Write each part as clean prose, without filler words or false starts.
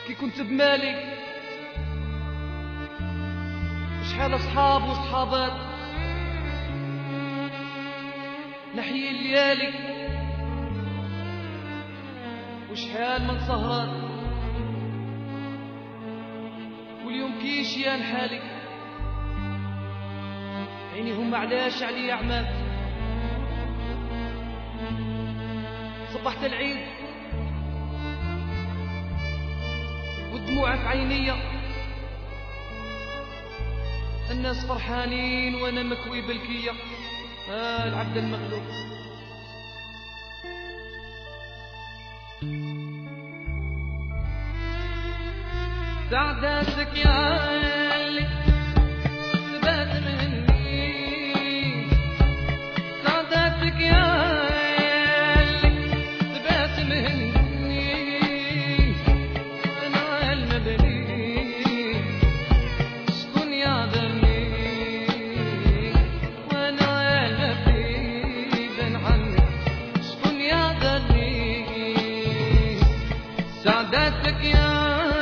كي كنت بمالي شحال أصحاب وصحابات نحيي الليالي وشحال من سهرات واليوم كيشيان حالي عينيهم علاش علي عمات صبحت العيد والدموع في عينيا الناس فرحانين وانا مكوي بالكية العبد المغلوب سعداتك يا اللي ثبات مني سعداتك يا اللي ثبات مني انا المبني شكون يعذرني وانا المبني بن عني شكون يعذرني سعداتك يا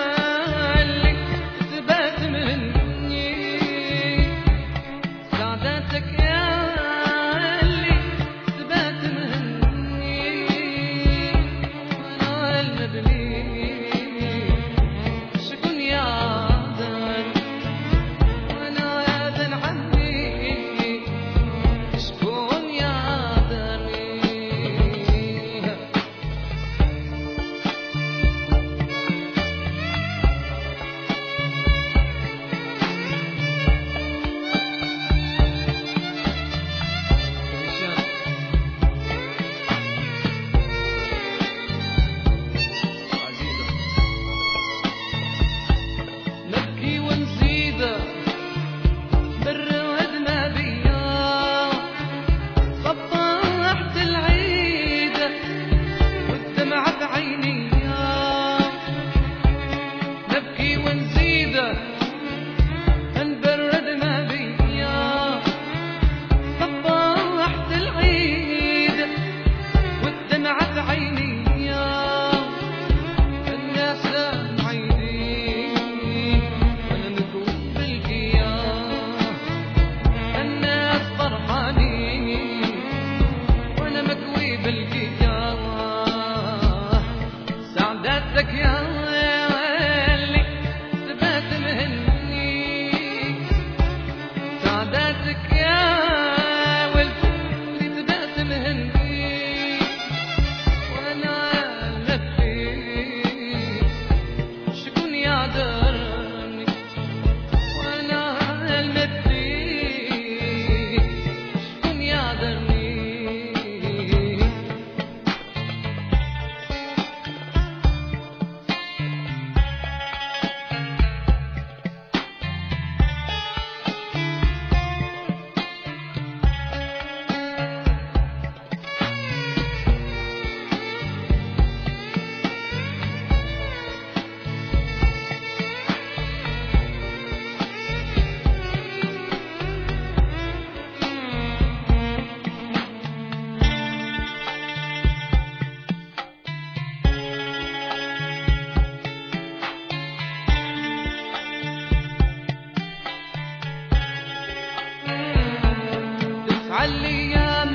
عالأيام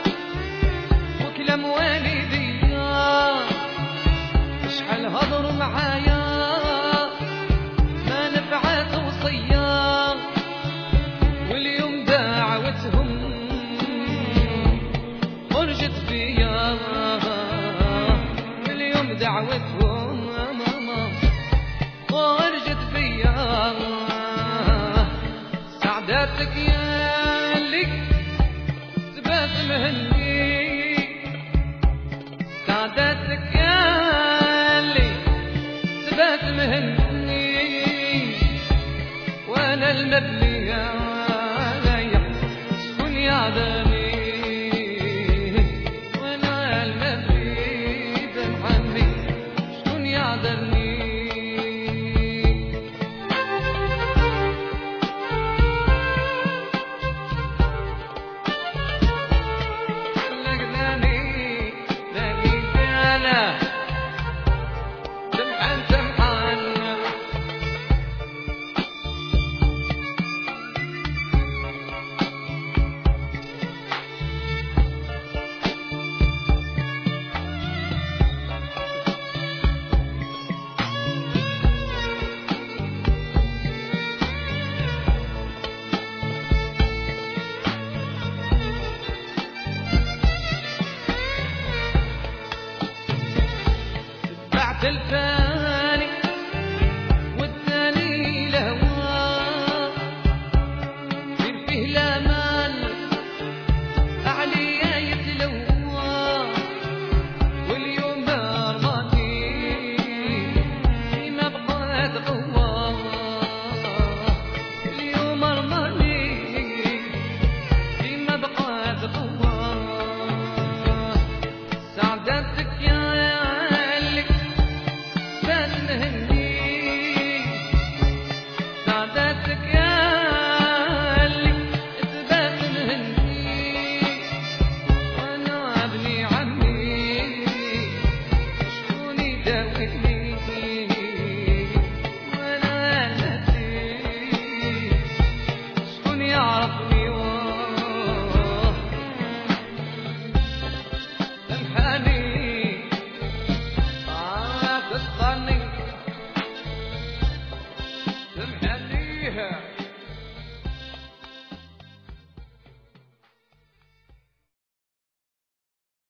وكلام والديا شحال هضروا معايا ما نفعت وصيا واليوم دعوتهم خرجت فيا واليوم دعوتهم خرجت فيا سعداتك يا مهني سعداتك يا اللي ثبات مهني وانا المبني يا شكون يعذرني وانا المبني بن عمي شكون يعذرني سمحان الفاني والثاني لهوى من فيه لامان عليا يتلوى واليوم رماني ما بقات قوة اليوم رماني ما بقات قوة سعدتك يا سمحنيها